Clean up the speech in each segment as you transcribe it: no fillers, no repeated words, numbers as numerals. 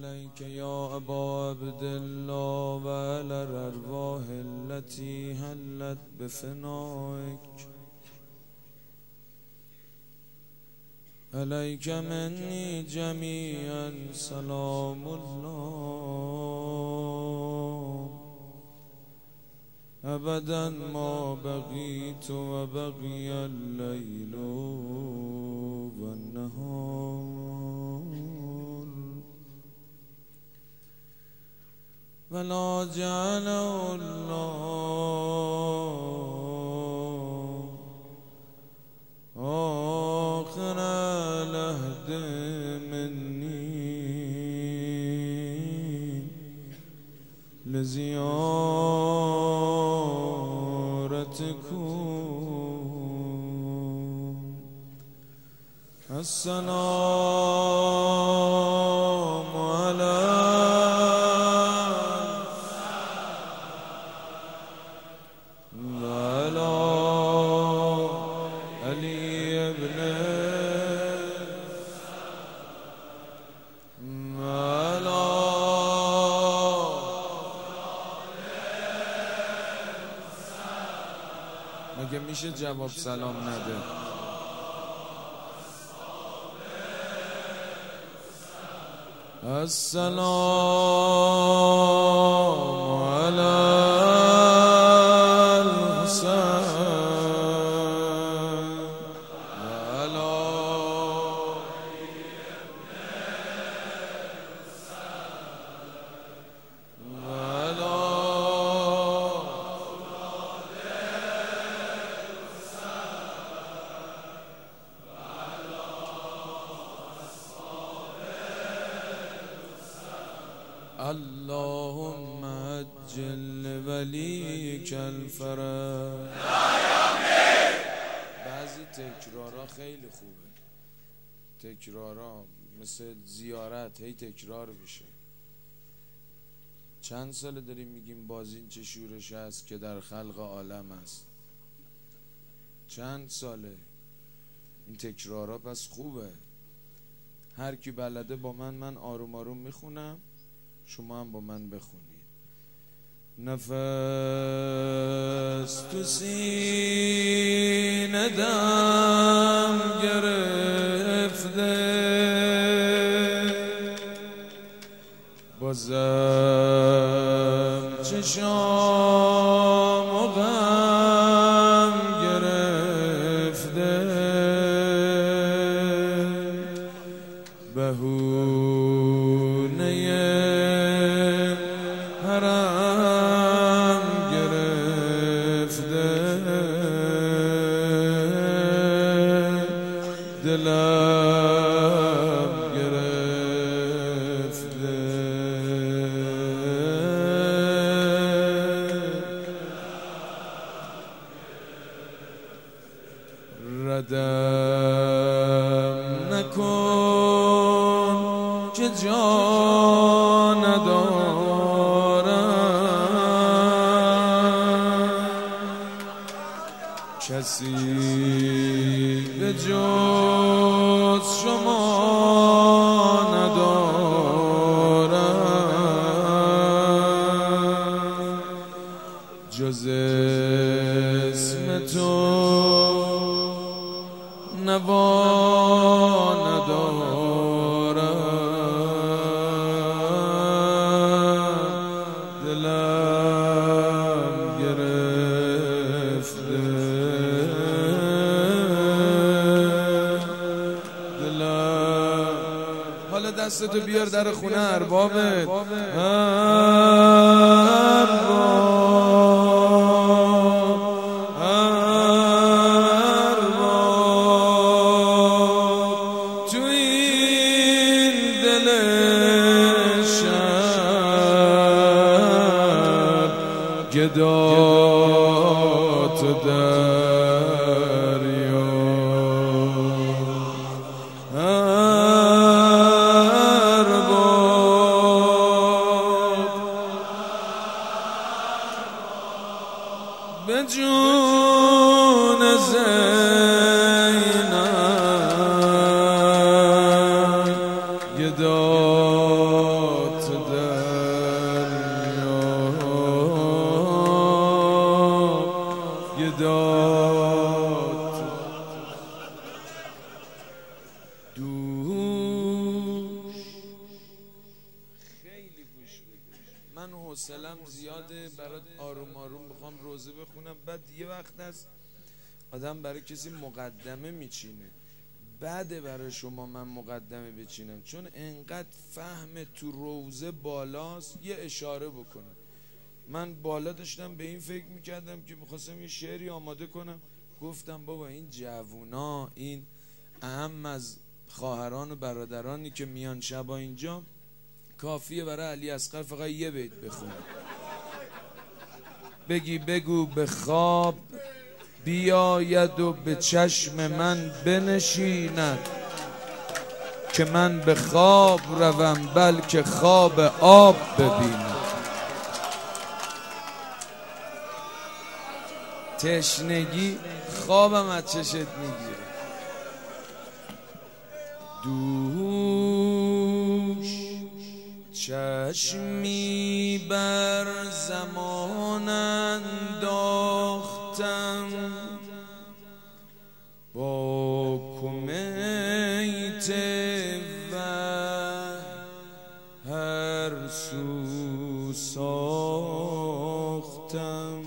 عليك يا أبا عبد الله وعلى الأرواح التي هلت بفنائك عليك مني جميعا سلام الله أبدا ما بقيت وبقي الليل والنهار ولا جعله الله آخر العهد مني لزيارتكم السلام عليكم مگه میشه جواب سلام نده؟ السلام علی الحسین علی اللهم عجل ولیک الفرج. بعضی تکرارا خیلی خوبه، تکرارا مثل زیارت هی تکرار بشه. چند ساله داریم میگیم بازین چه شورش هست که در خلق عالم است. چند ساله این تکرارا پس خوبه. هر کی بلده با من آروم آروم میخونم، شما هم با من بخونید. نفس تو سینه دم گرفته، بازم چشام و غم گرفته، بهونه حرم گرفته، دلم گرفته، ردم نکن که جا ندارم، کسی به جز شما ندارم، جز اسم تو نوا ندارم، دلم گرفته، دلم. حالا دستتو بیار در خونه اربابت، گدا تو دریا، ارباب به جون زینب، گدا حوصله‌ام زیاده برات آروم آروم بخوام روزه بخونم. بعد یه وقت از آدم برای کسی مقدمه میچینه، بعد برای شما من مقدمه بچینم، چون انقدر فهم تو روزه بالاست. یه اشاره بکنم، من بالا داشتم به این فکر میکردم که میخواستم یه شعری آماده کنم، گفتم بابا این جوونا، این اهم از خواهران و برادرانی که میان شبا اینجا، کافیه برای علی اصغر فقط یه بیت بخونه، بگی بگو به خواب بیاید و به چشم من بنشیند، که من به خواب روم بلکه خواب آب ببینم. تشنگی خوابم از چشت میگیره. دوش چشمی بر زمان انداختم، با کمیت و هر سو ساختم.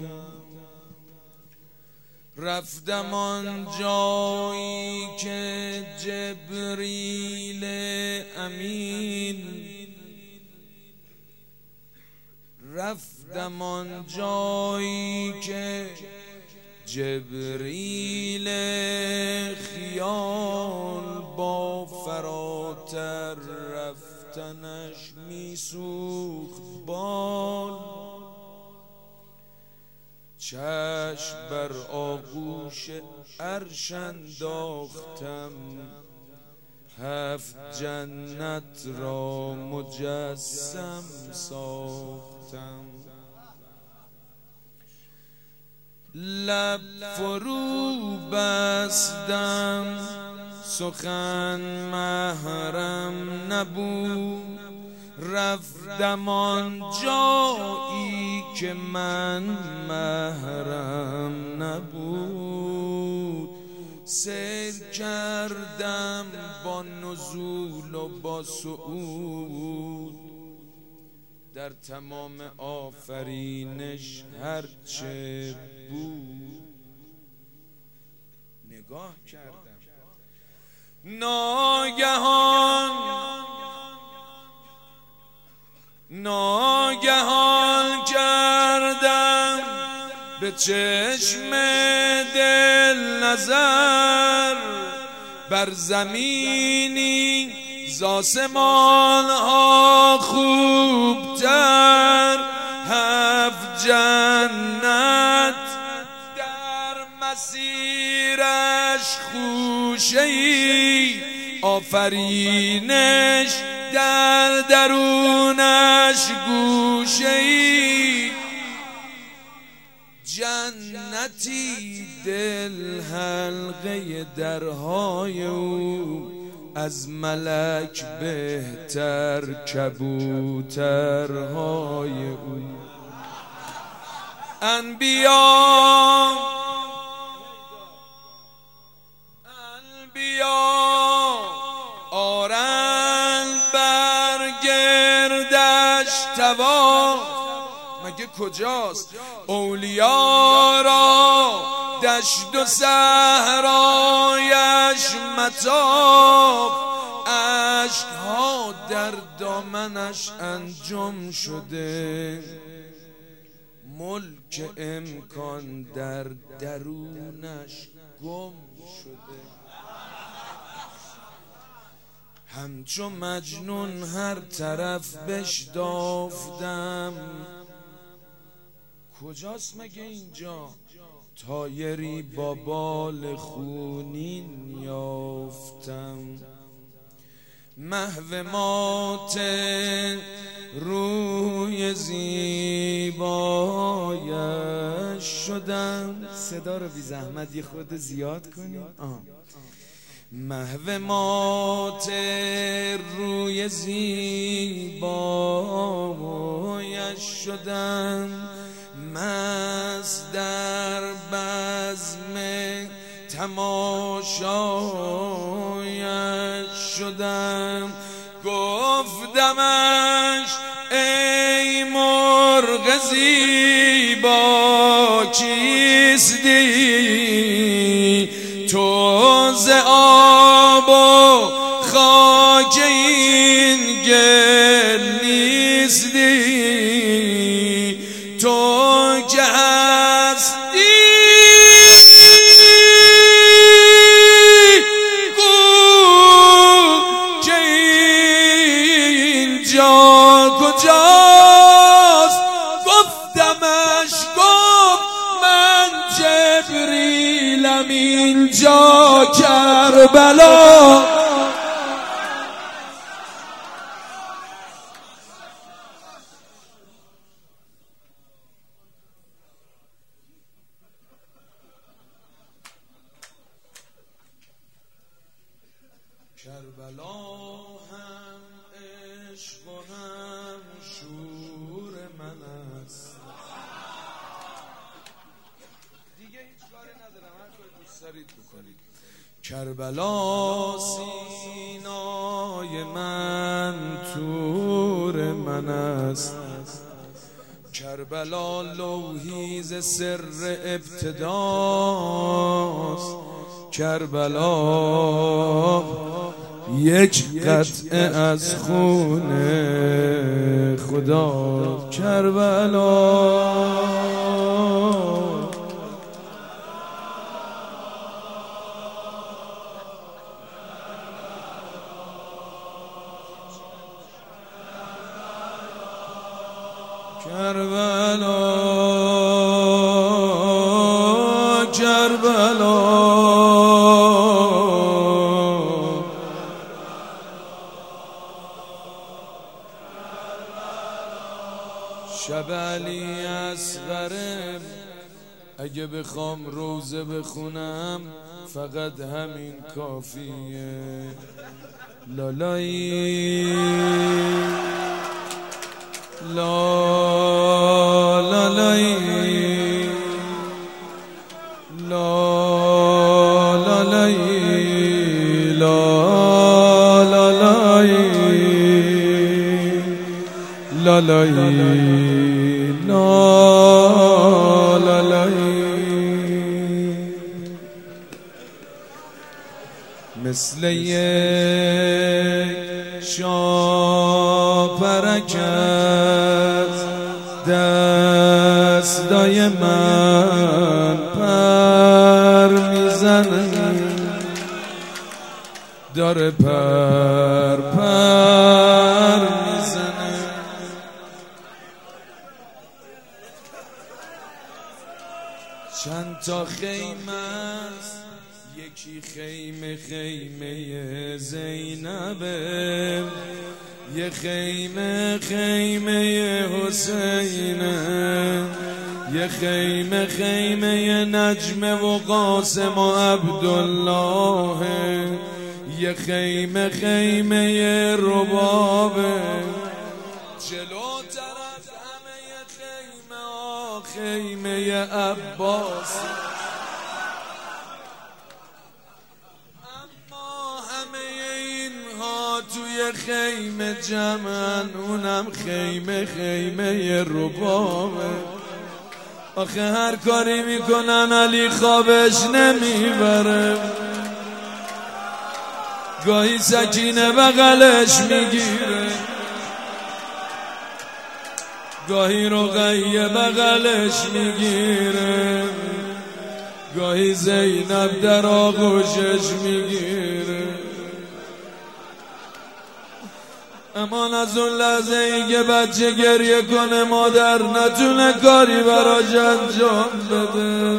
رفتم آن جایی که جبریل امین، رفتم آن جایی که جبریل خیال با فراتر رفتنش میسوخت بال. چشم بر آغوش عرش انداختم، هفت جنت را مجسم ساختم. لب فرو بستم سخن محرم نبود، رفتم آن جایی که من محرم نبود. سیر کردم با نزول و با صعود، در تمام آفرینش هرچه بود نگاه کردم. ناگهان کردم به چشم دل نظر، بر زمینی ز آسمان ها خوبتر. هفت جنت در مسیرش خوشه‌ای، آفرینش در درونش گوشه‌ای. جنتی دل حلقه درهای او، از ملک بهتر کبوترهای او. انبیا آرند بر گردش طواف، مگه کجاست اولیا را دشت و صحرایش مطاف. اشکها در دامنش انجم شده، ملک امکان در درونش گم شده. همچو مجنون هر طرف بشتافتم، کجاست مگه اینجا؟ طایری با بال خونین یافتم. محو مات روی زیبایش شدم. صدا رو بی زحمت یه خود زیاد کنیم. محو مات روی زیبایش شدم، مست در بزم تماشایش شدم. گفتمش ای مرغ زیبا کیستی تو ز آب و خاک این گل نیستی تو که هستی کجاست گفتمش گفت من جبریلم اینجا کربلا کربلا هم عشق و هم شور من است دیگه هیچ کاری ندارم هر کاری دوست دارید بکنید کربلا سینای من تور من است کربلا لوحی ز سر ابتداست کربلا یک قطعه از خون خدا کربلا کربلا کربلا شب علی اصغرم اگه بخوام روزه بخونم فقط همین کافیه لالایی لا لالایی لا لالایی لا لالایی لالایی مثل یک شاپرک از دستای من پر میزنه داره پر میزنه چند تا خیمه است یکی خیمه زینبه یه خیمه حسینه یه خیمه نجم و قاسم و عبدالله یه خیمه ربابه جلوتر از همه خیمه عباس توی خیمه جمعن اونم خیمه ربابه آخه هر کاری میکنن علی خوابش نمیبره گاهی سکینه بغلش میگیره گاهی رقیه بغلش میگیره گاهی زینب در آغوشش میگیره امان از اون لحظه ای که بچه گریه کنه مادر نتونه کاری براش انجام بده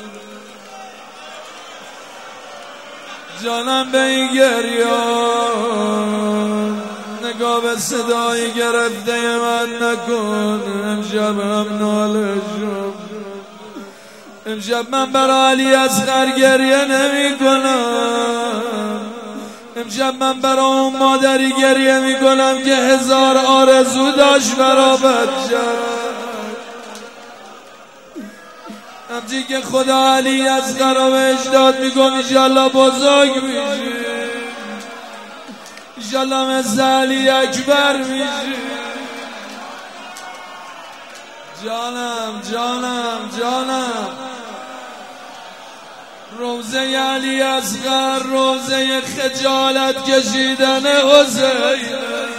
جانم به این گریان نگاه به صدای گرفته من نکن امشب هم ناله شد امشب من برای علی اصغر گریه نمی کنم امشب من برای اون مادری گریه میکنم که 1000 آرزو داشت برا بچه همچی که خدا علی اصغر رو بهش داد میگم انشالله بزرگ میشه انشالله مثل علی اکبر میشه جانم جانم جانم. روزه علی اصغر، روزه خجالت کشیدن حسین،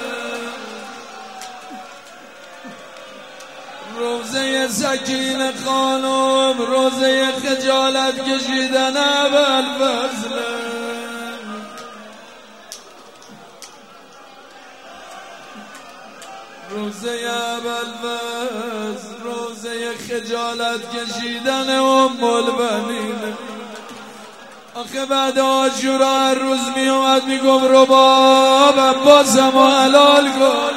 روزه سکینه خانم، روزه خجالت کشیدن ابوالفضل، روزه ابوالفضل، روزه خجالت کشیدن ام البنین. آخه بعد عاشورا هر روز می اومد می گفت رباب عباسمو حلال کن،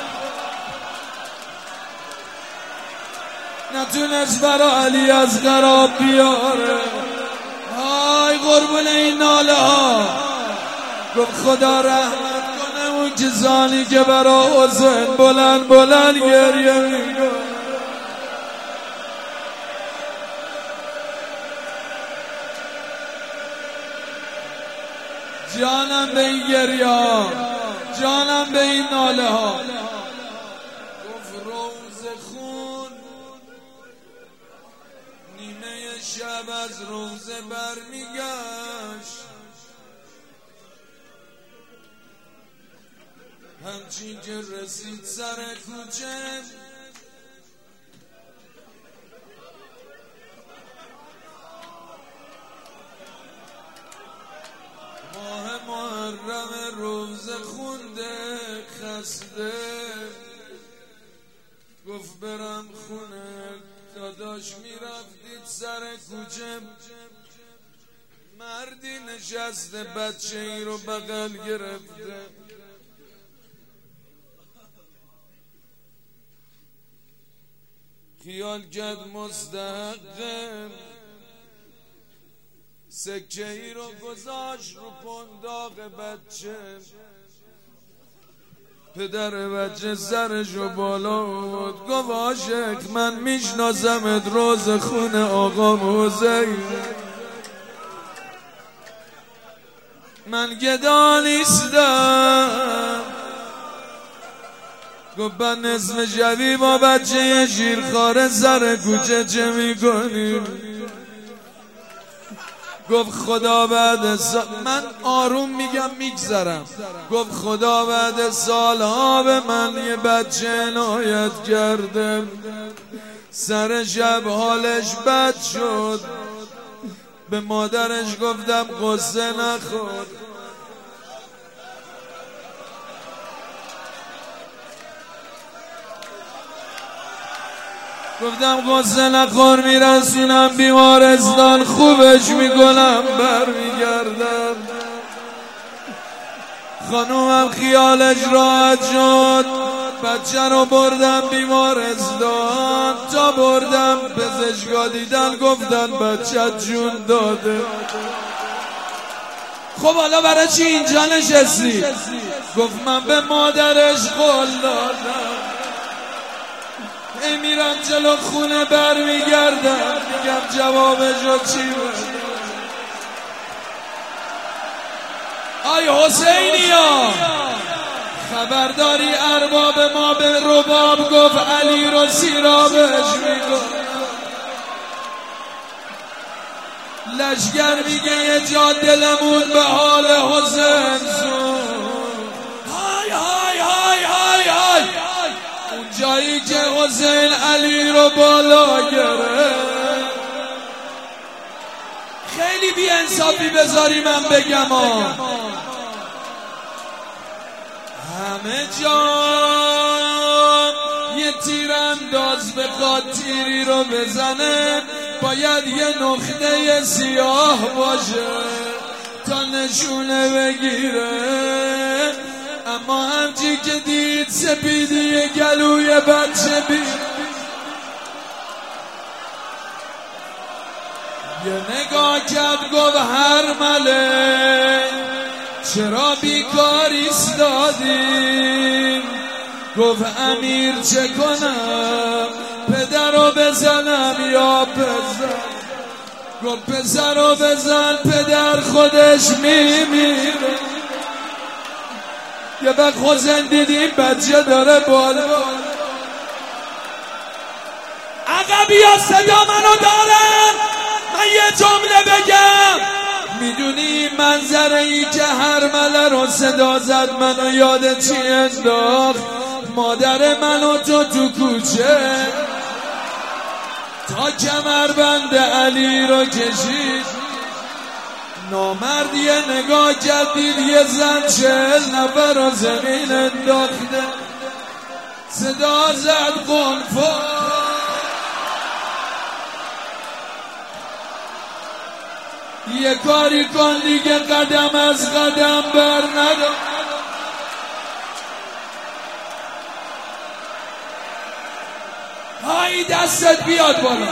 نتونست برا علی اصغر آب بیاره. های قربون این ناله ها. گفت خدا رحمت کنه اون کسانی که برا حسین بلند بلند گریه میگن. جانم به این گریه ها، جانم به این ناله ها. گفت روز خون نیمه شب از روزه برمیگشت، همچین که رسید سر کوچه ماه محرم روز خونده خسته. گفت برم خونه داداش، میرفتید سر کوچه مردی نشسته بچه ای رو بغل گرفته، خیال کرد مستحقه، سکه ای رو گذاشت رو پنداق بچه. پدر بچه سرشو بالا بود، گفت عاشق من میشناسمت، روز خون آقا حسین، من گدا نیستم. گفت من اسم شبی با بچه شیرخواره سر کوچه چه میکنی؟ گفت خدا بعد من آروم میگم میگذرم. گفت خدا بعد سالها به من یه بچه عنایت کرده، سر شب حالش بد شد، به مادرش گفتم قصه نخور. گفتم قصه نخور، میرسونم بیمارستان خوبش میکنم برمیگردم. خانومم خیالش راحت شد، بچه رو بردم بیمارستان. تا بردم پزشکا دیدن گفتن بچه جون داده. خب حالا برای چی اینجا نشستی؟ گفت من به مادرش قول دادم، ای میرم جلو خونه برمیگردم میگم جوابشو چی بود. آی حسینیا خبرداری ارباب ما به رباب گفت علی رو سیرابش میگفت. لشگر میگه یه جا دلمون به حال حسین سون. های های های های های اون جایی که حسین علی رو بالا گرفت. خیلی بی انصافی بذاری من بگم همه جا یه تیرانداز بخواد تیری رو بزنه باید یه نقطه سیاه باشه تا نشونه بگیره. اما همچی که دید سپیدی گلوی بچه یه نگاه کرد گفت هر مله چرا بیکار ایستادیم؟ گفت امیر چه کنم پدر رو بزنم یا پسر؟ گفت پسر رو بزن پدر خودش میمیره. یه وقت حسین دیدیم بچه داره بالا عقبیا صدا منو دارن، من یه جمله بگم. میدونی منظره ای که هر مله رو صدا زد منو یاد چی انداخت؟ مادر منو تو کوچه تا کمربند علی رو کشید. نامرد یه نگاه کرد دید یه زن 40 نفر رو زمین انداخته. صدا زد قنفا، یه کاری کن دیگه قدم از قدم بر ندار. های دستت بیاد بالا.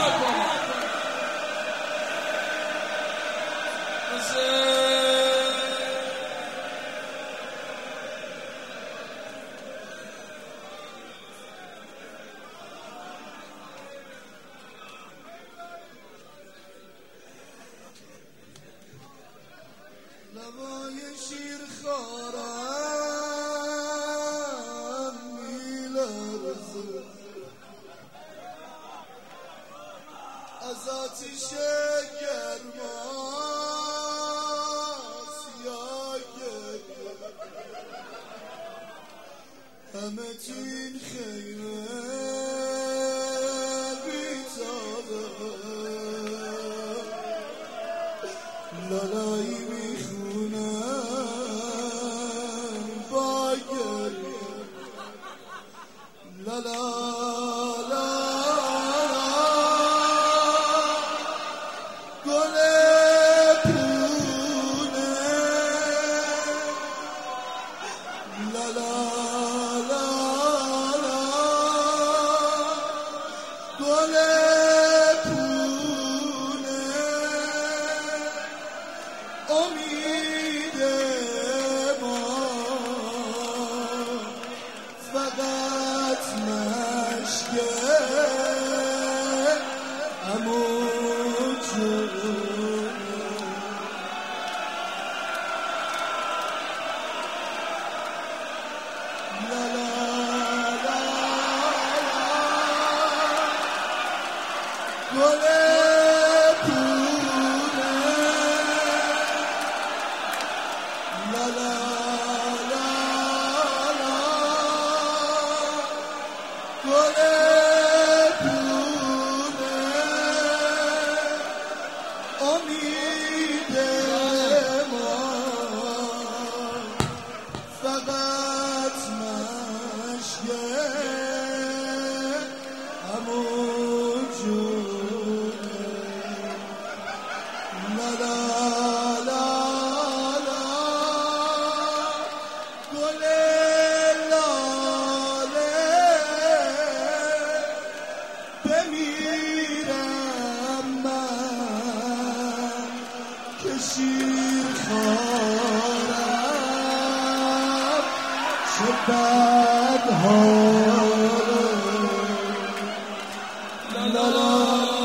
لبای شیر خارم میلرزه از آتیش گرماس یا گریه، همه تو این خیمه بیتابه. لالایی میخونم با گریه، لالا گل پونه، لالا گل پونه، امید ما فقط مشکه عمو جونه. لالا گل پونه، لالا گل پونه، امید ما فقط مشکه عمو جونه. لالا گل لاله بمیرم من که شیر خارم چه بد حاله. لالا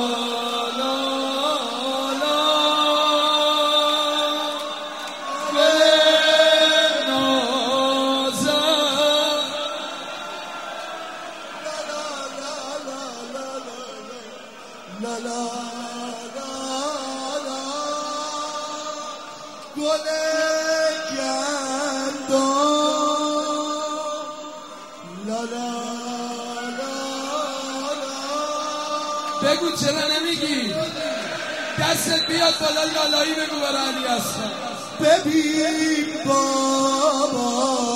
گل گندم، لالا بگو چرا نمیگی؟ دستت بیاد بالا، لالایی بگو برای علی اصغر. ببین بابا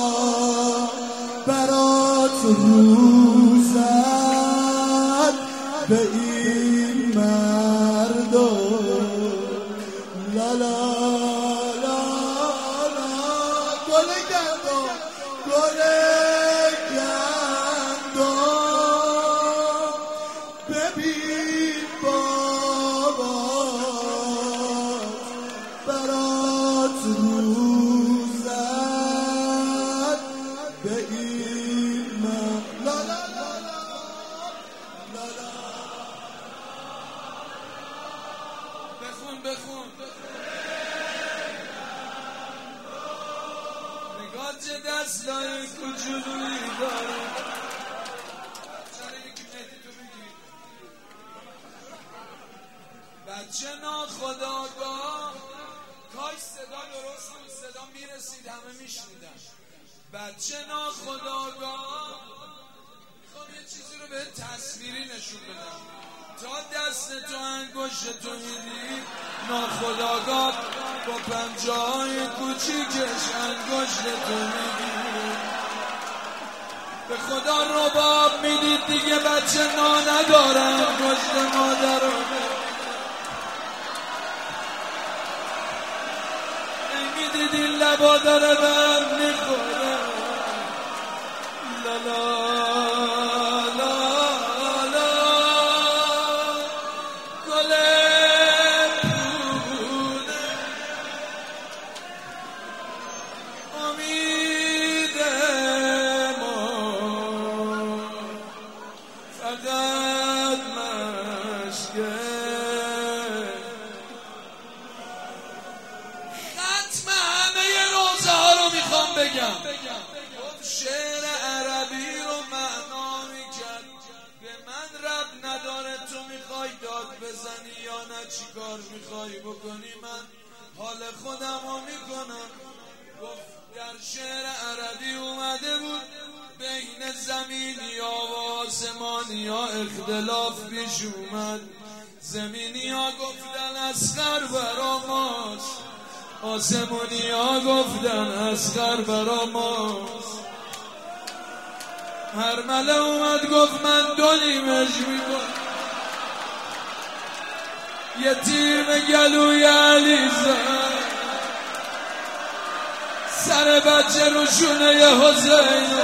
برات روزد به این مردم. لالا گل گندم، گل گندم، ببین بابا برات روزد به این من. لالا بخون نگاه چه دستای کوچولویی داره. کاش صدا درست بود، صدا میرسید همه میشنیدن. بچه ناخودآگاه میخوام یه چیزی رو به تصویری نشون بدم. تا دست تو انگشت تو میدی ناخودآگاه با پنجه‌های کوچیکش انگشت تو میگیری. به خدا رباب میدید دیگه بچه نداره انگشت مادر رو. میدید این لبا داره بهم میخوره. لالا بگم شعر عربی رو معنا میکرد. به من رب نداره تو میخوای داد بزنی یا نه چی کار میخوای بکنی، من حال خودم رو میکنم. گفت در شعر عربی اومده بود بین زمینی ها و آسمانی ها اختلاف پیش اومد. زمینی ها گفتن اصغر برا ماست، آسمونی ها گفتن اصغر برا ماست. هر مله اومد گفت من دو نیمش میکنم. یه تیر به گلوی علی زد، سر بچه رو شونه ی حسین.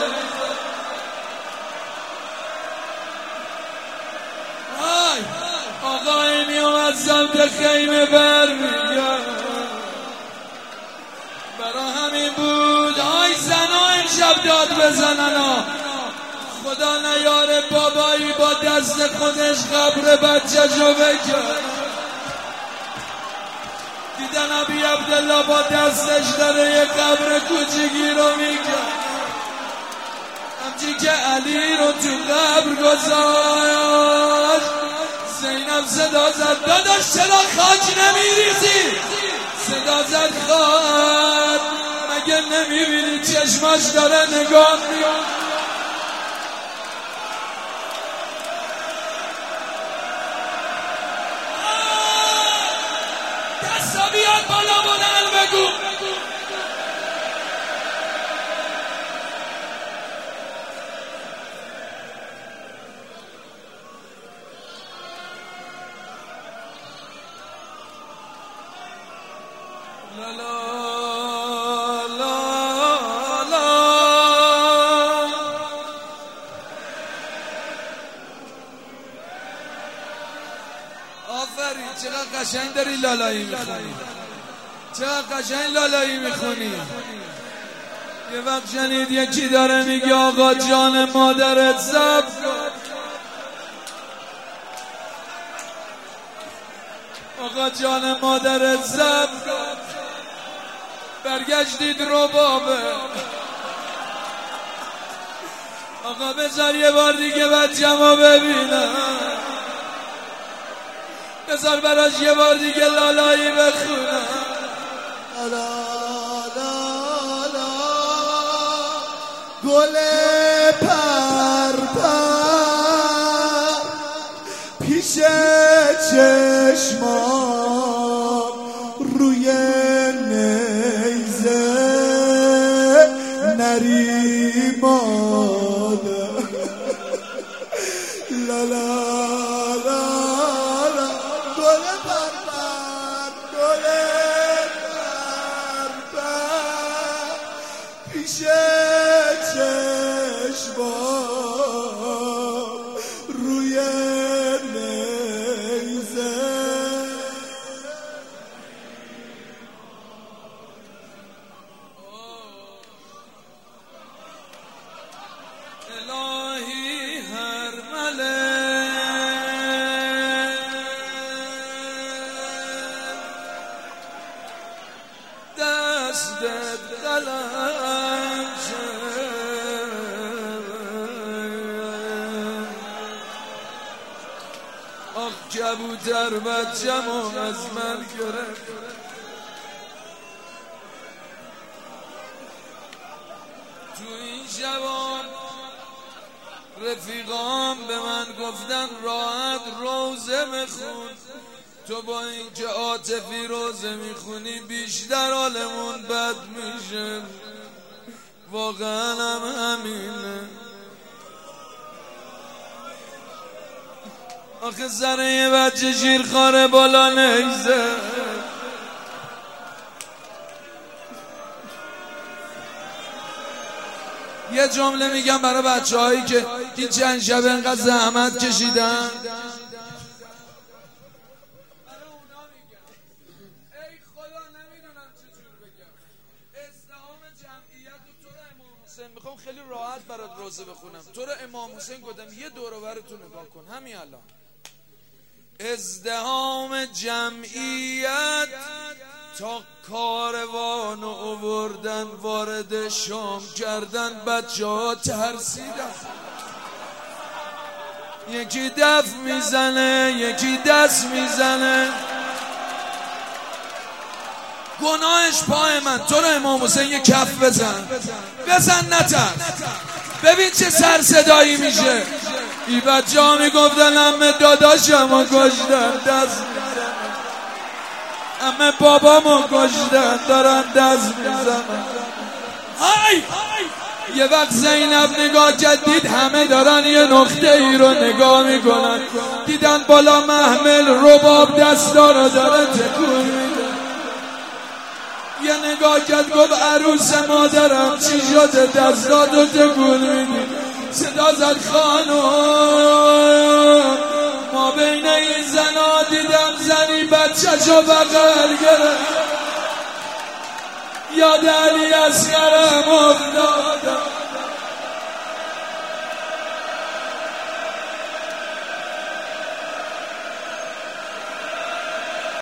آقای می اومد سمت خیمه بر میگرد. برا همین بود آی زنا امشب داد بزنن. خدا نیاره بابایی با دست خودش قبر بچه جو بکرد. دیدن ابی عبدالله با دستش داره یه قبر کوچیکی رو میکرد. همچی که علی رو تو قبر گذاشت زینب صدا زد داداش چرا خاک نمیریزی؟ صدا زد خواهد مگه نمیبینی چشماش داره نگاه میاد. دستا بیاد بالا بودن بگو. لا لا لا لا آفرین چقدر قشنگ داری لالایی میخونی، چقدر قشنگ لالایی میخونی. یه وقت شنید یکی داره میگه آقا جان مادرت صبر کن، آقا جان مادرت صبر کن. برگشتید ربابه. آقا بذار یه بار دیگه بچه‌مو ببینم، بذار براش یه بار دیگه لالایی بخونم. لا لا لا گل پر پر پیش چشمام روی نیزه نریماده. لا لا لا لا گل پر پر گل پر پر پیش چشمام روی نیزه. الهی هر مله دستت قلم آخ کبوتر بچه‌مو از من گرفت. رفیقام به من گفتن راحت روزه بخون، تو با اینکه عاطفی روزه میخونی بیشتر حالمون بد میشه. واقعا هم همینه. آخه سر یه بچه شیرخواره بالا نیزه. یه جمله میگم برای بچه هایی که این چند شب انقدر زحمت کشیدن. میخوام خیلی راحت برات روزه بخونم. تو رو امام حسین گفتم یه دور و برتو نگاه کن همین الان. ازدحام جمعیت تا کاروان آوردن وارد شام کردن، بچه ها ترسیدن. یکی دف میزنه یکی دست میزنه. گناهش پای من. تو رو امام حسین یه کف بزن نترس. ببین چه سر صدایی میشه. ای بچه ها میگفتن همه داداشمو کشتن دست میزنن، همه بابامو کشتن دارن دست میزنن. یه وقت زینب نگاه کرد دید همه دارن یه نقطه ای رو نگاه میکنن. دیدن بالا محمل رباب دستا رو داره تکون میده. یه نگاه کرد گفت عروس مادرم چی شده دستاتو تکون میدی؟ صدا زد خانم ما بین این زنا دیدم زنی بچه‌شو بغل گرفت، یاد علی اصغرم افتاد.